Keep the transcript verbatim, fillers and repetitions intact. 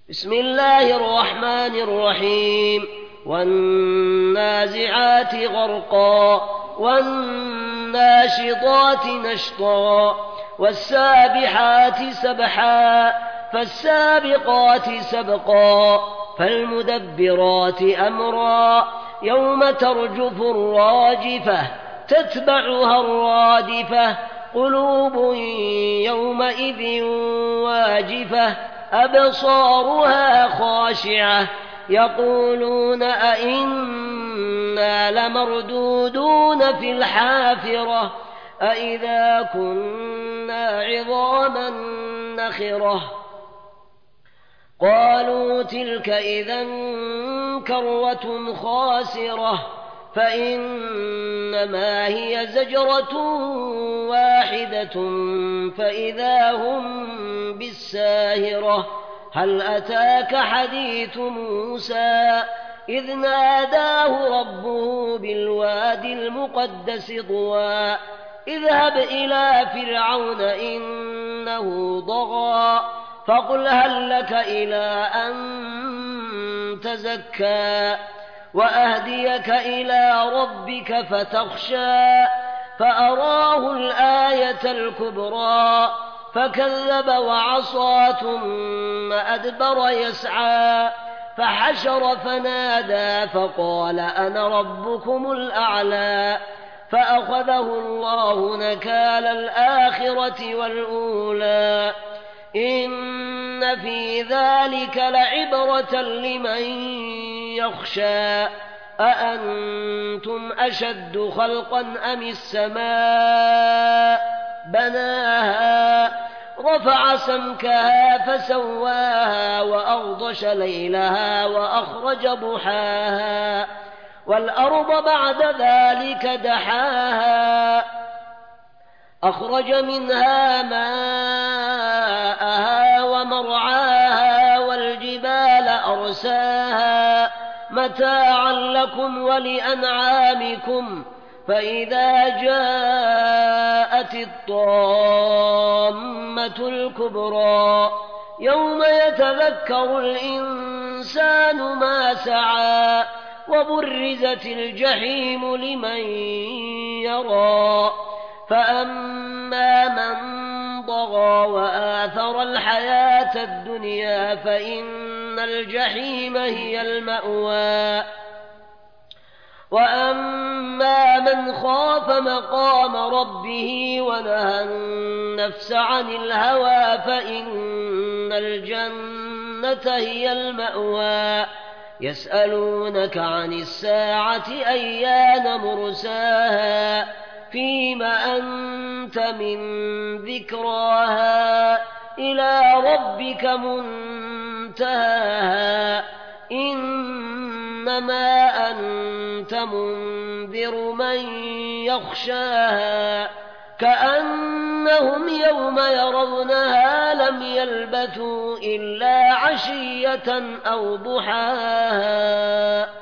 بسم الله الرحمن الرحيم والنازعات غرقا والناشطات نشطا والسابحات سبحا فالسابقات سبقا فالمدبرات أمرا يوم ترجف الراجفة تتبعها الرادفة قلوب يومئذ واجفة أبصارها خاشعة يقولون أئنا لمردودون في الحافرة أئذا كنا عظاما نخرة قالوا تلك إذا كرة خاسرة فإنما هي زجرة واحدة فإذا هم بالساهرة هل أتاك حديث موسى إذ ناداه ربه بالوادي المقدس طوى اذهب إلى فرعون إنه طغى فقل هل لك إلى أن تزكى وأهديك إلى ربك فتخشى فأراه الآية الكبرى فكذب وعصى ثم أدبر يسعى فحشر فنادى فقال أنا ربكم الأعلى فأخذه الله نكال الآخرة والأولى إن في ذلك لعبرة لمن يخشى أأنتم أشد خلقا أم السماء بناها رفع سمكها فسواها وأغطش ليلها وأخرج ضحاها والأرض بعد ذلك دحاها أخرج منها ماءها ومرعاها والجبال أرساها متاعا لكم ولأنعامكم فإذا جاءت الطامة الكبرى يوم يتذكر الإنسان ما سعى وبرزت الجحيم لمن يرى فأما من طغى وآثر الحياة الدنيا فإن الجحيم هي المأوى وأما من خاف مقام ربه ونهى النفس عن الهوى فإن الجنة هي المأوى يسألونك عن الساعة أيان مرساها فيم أنت من ذكراها إلى ربك منتهاها إنما أنت منذر من يخشاها كأنهم يوم يرونها لم يلبثوا إلا عشية أو ضحاها